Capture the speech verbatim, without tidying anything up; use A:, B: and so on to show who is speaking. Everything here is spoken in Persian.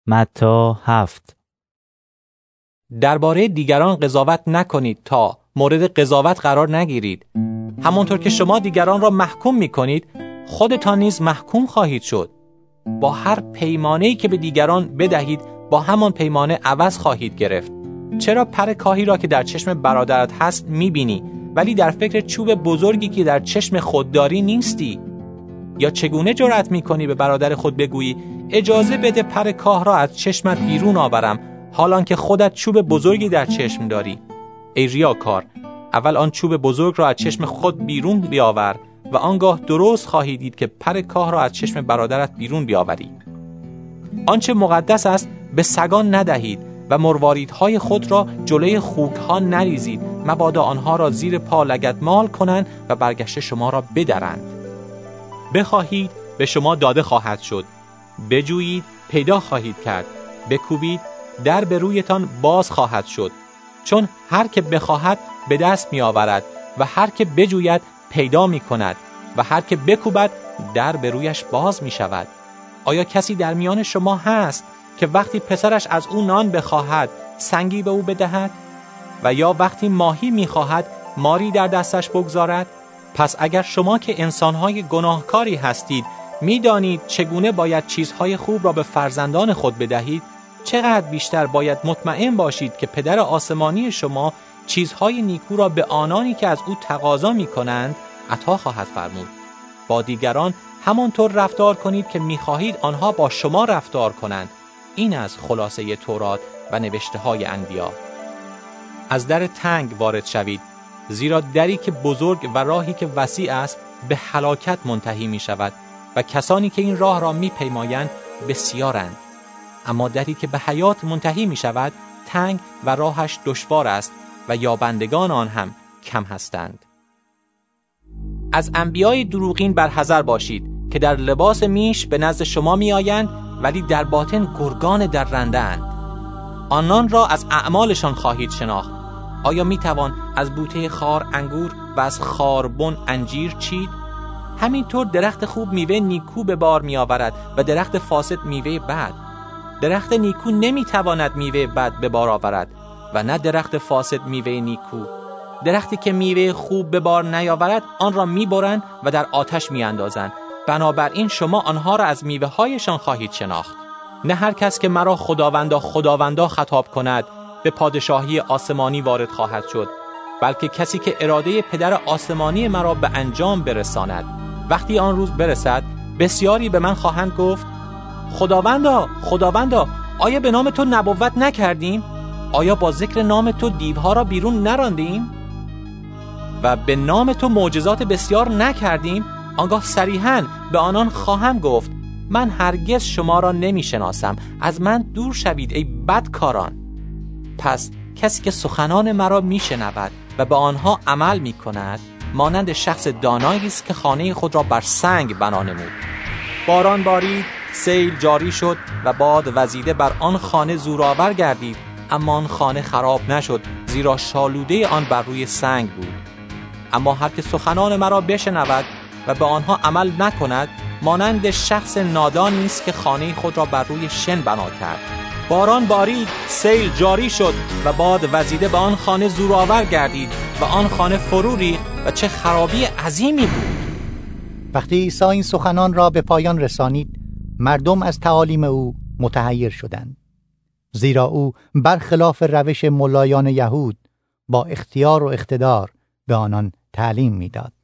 A: متی هفت.
B: درباره دیگران قضاوت نکنید تا مورد قضاوت قرار نگیرید. همانطور که شما دیگران را محکوم می‌کنید، خودتان نیز محکوم خواهید شد. با هر پیمانه‌ای که به دیگران بدهید، با همان پیمانه عوض خواهید گرفت. چرا پر کاهی را که در چشم برادرت هست می‌بینی، ولی در فکر چوب بزرگی که در چشم خود داری نیستی؟ یا چگونه جرأت می‌کنی به برادر خود بگویی اجازه بده پر کاه را از چشمت بیرون آورم، حالان که خودت چوب بزرگی در چشم داری؟ ای ریاکار، اول آن چوب بزرگ را از چشم خود بیرون بیاور و آنگاه درست خواهی دید که پر کاه را از چشم برادرت بیرون بیاوری. آنچه مقدس است به سگان ندهید و مرواریدهای خود را جلوی خوکها نریزید، مبادا آنها را زیر پا لگدمال کنند و برگشته شما را بدرند. بخواهید به شما داده خواهد شد، بجویید پیدا خواهید کرد، بکوبید در به رویتان باز خواهد شد. چون هر که بخواهد به دست می آورد و هر که بجوید پیدا می کند و هر که بکوبد در به رویش باز می شود. آیا کسی در میان شما هست که وقتی پسرش از او نان بخواهد سنگی به او بدهد؟ و یا وقتی ماهی می خواهد ماری در دستش بگذارد؟ پس اگر شما که انسانهای گناهکاری هستید می دانید چگونه باید چیزهای خوب را به فرزندان خود بدهید، چقدر بیشتر باید مطمئن باشید که پدر آسمانی شما چیزهای نیکو را به آنانی که از او تقاضا می کنند عطا خواهد فرمود. با دیگران همانطور رفتار کنید که می خواهید آنها با شما رفتار کنند. این از خلاصه تورات و نوشته های انبیا. از در تنگ وارد شوید، زیرا دری که بزرگ و راهی که وسیع است به هلاکت منتهی می شود و کسانی که این راه را می پیمایند بسیارند. اما دری که به حیات منتهی می شود تنگ و راهش دشوار است و یابندگان آن هم کم هستند. از انبیای دروغین برحذر باشید که در لباس میش به نزد شما می آیند ولی در باطن گرگان در رنده اند. آنان را از اعمالشان خواهید شناخت. آیا می توان از بوته خار انگور و از خاربن انجیر چید؟ همینطور درخت خوب میوه نیکو به بار می آورد و درخت فاسد میوه بد. درخت نیکو نمی تواند میوه بد به بار آورد و نه درخت فاسد میوه نیکو. درختی که میوه خوب به بار نیاورد آن را می برند و در آتش می اندازند. بنابراین شما آنها را از میوه هایشان خواهید شناخت. نه هر کس که مرا خداوندا خداوندا خطاب کند به پادشاهی آسمانی وارد خواهد شد، بلکه کسی که اراده پدر آسمانی مرا به انجام برساند. وقتی آن روز برسد بسیاری به من خواهند گفت خداوندا خداوندا، آیا به نام تو نبوت نکردیم؟ آیا با ذکر نام تو دیوها را بیرون نراندیم؟ و به نام تو معجزات بسیار نکردیم؟ آنگاه صریحاً به آنان خواهم گفت من هرگز شما را نمی شناسم، از من دور شوید ای بدکاران. پس کسی که سخنان مرا می شنود و به آنها عمل می کند مانند شخص دانایی است که خانه خود را بر سنگ بنا نمود. باران بارید، سیل جاری شد و باد وزیده بر آن خانه زورآور گردید، اما آن خانه خراب نشد زیرا شالوده آن بر روی سنگ بود. اما هر که سخنان مرا بشنود و به آنها عمل نکند مانند شخص نادانی است که خانه خود را بر روی شن بنا کرد. باران بارید، سیل جاری شد و باد وزیده به آن خانه زورآور گردید و آن خانه فرو ریخت و چه خرابی عظیمی بود.
C: وقتی عیسی این سخنان را به پایان رسانید، مردم از تعالیم او متحیر شدند، زیرا او برخلاف روش ملایان یهود با اختیار و اقتدار به آنان تعلیم میداد.